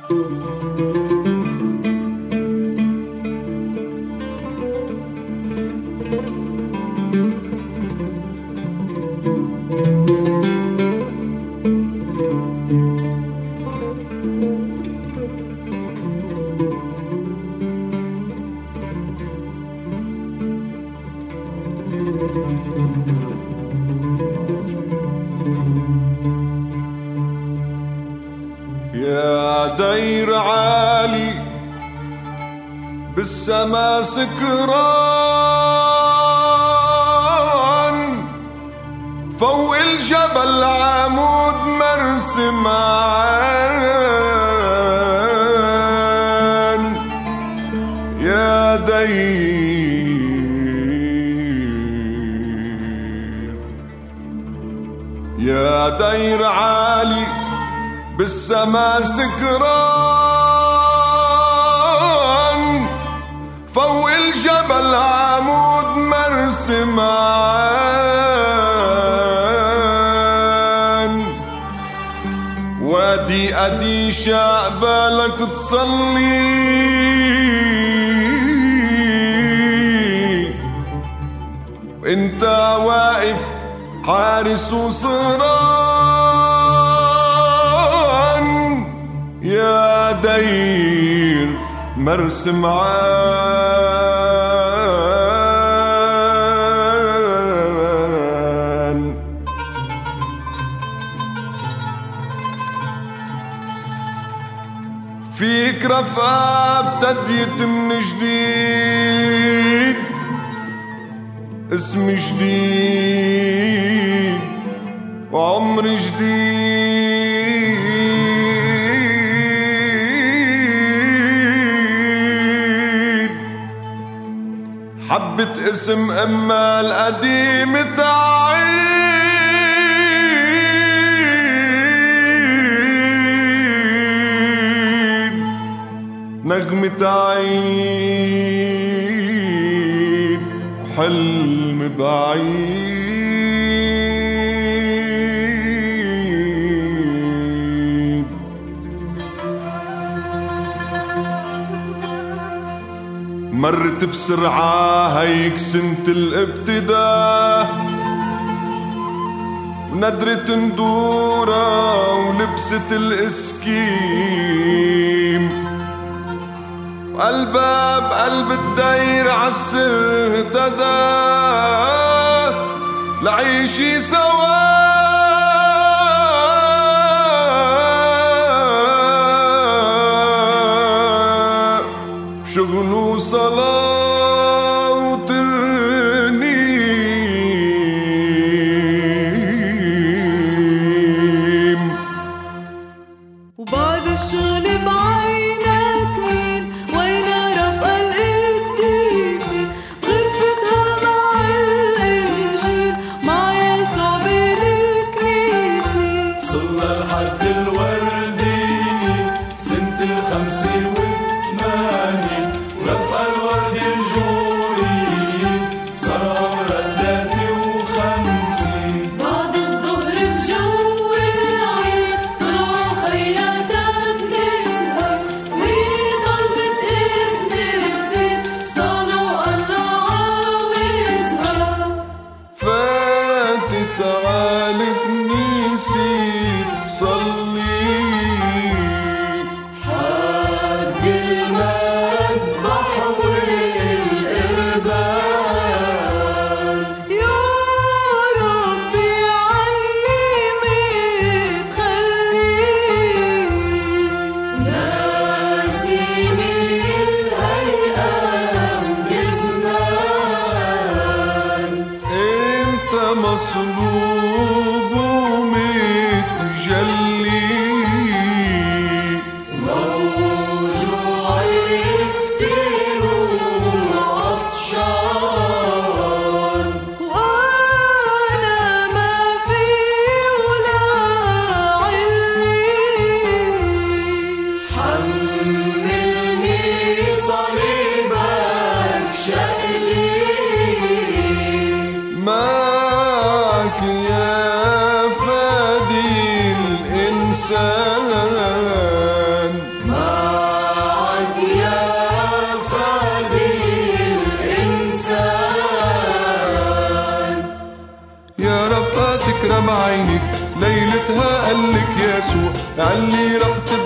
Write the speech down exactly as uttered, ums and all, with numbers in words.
يا دير عالي بالسما سكران، فوق الجبل عمود مرسم عين. يا دير يا دير عالي بالسما سكران، فوق الجبل عمود مرسم عين. وادي أديشة قبالك تصلي، وانت واقف حارس وصران. يا دير مرسم عين. فيك رفقة ابتديت من جديد، اسم جديد وعمر جديد. حبت اسم اما القديم تعيد، نغمة عيد حلم بعيد. مرت بسرعة هيك سنة الابتداء، وندرة ندورة ولبست الاسكيم، وقلبها بقلب الدير عالسر اهتدى لعيشي سوا. شغل وصلاة وترنيم، وبعد الشغل بعينك مين وين رفقة القديسي، بغرفتها مع الإنجيل مع يسوع بالكنيسة. صلى لحد الوردية سنة الخمسة والثمانين، ورفقة الورد الجورية صار ثلاثة وخمسين. بعد الظهر بجو العيد طلعوا خياتك نزهة، ليلتها قالك يسوع علي رح تبقى